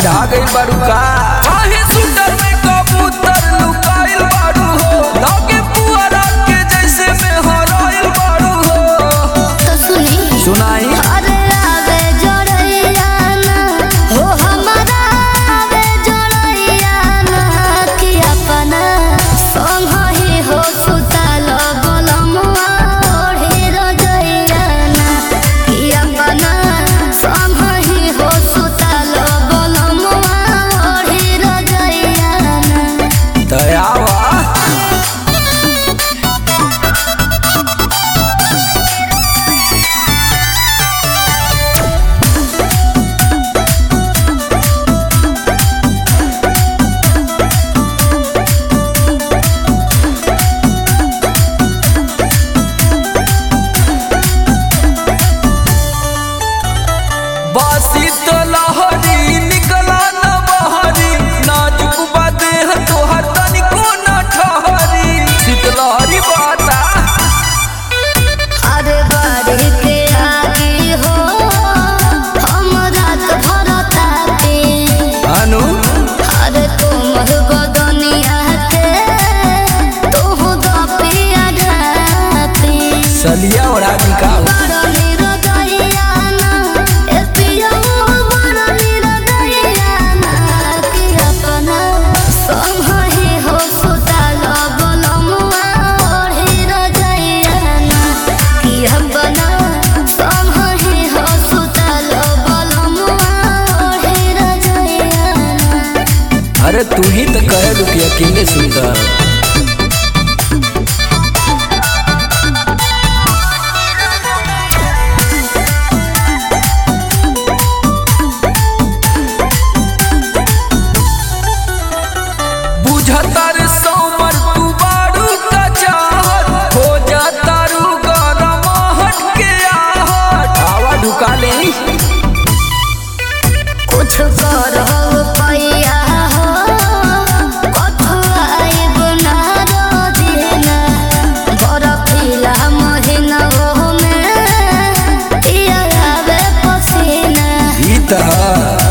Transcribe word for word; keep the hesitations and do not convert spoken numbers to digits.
ठंडा गई बारू का काहे सुंदर में कबूतर लुकाइल बारू हो लागे पुअरा के जैसे में हराइल बारू हो। तो सुनी सुनाई अरे आवे जोड़ैया ना हो हमारा आवे जोड़ैया ना कि अपना संग ही हो सुतल बलमुआ ओढ़ी रजैया ना कि अपना संग ही हो सुतल बलमुआ ओढ़ी रजैया ना। दयावा बासी तो लहरी निकला न बहरी नाजुक बादे तोहर तनिको न ठहरी शीतलहरी बाता अरे बाड़ी के आगे हो हम रात भर ताते अनु अरे तुम बदनिया के तू दपिया ढापे सलिया और आदि का बड़नी रजैया ना ए पिया बड़नी रजैया ना कि अपना संग ही हो सुतल बलमुआ ओढ़ी रजैया ना कि अपना संग ही हो सुतल बलमुआ ओढ़ी रजैया ना। अरे तू ही तो कहे लू कि अकेले सुंदर बुझतर सोमर तू बारू का चाहत हो जाता रू गरम हट के आहट आवा ढुका ले कुछ कर हो पैया हो कथुआई बुना रोजिना बरफीला महीना हो में पिया आवे पसीना ई तरह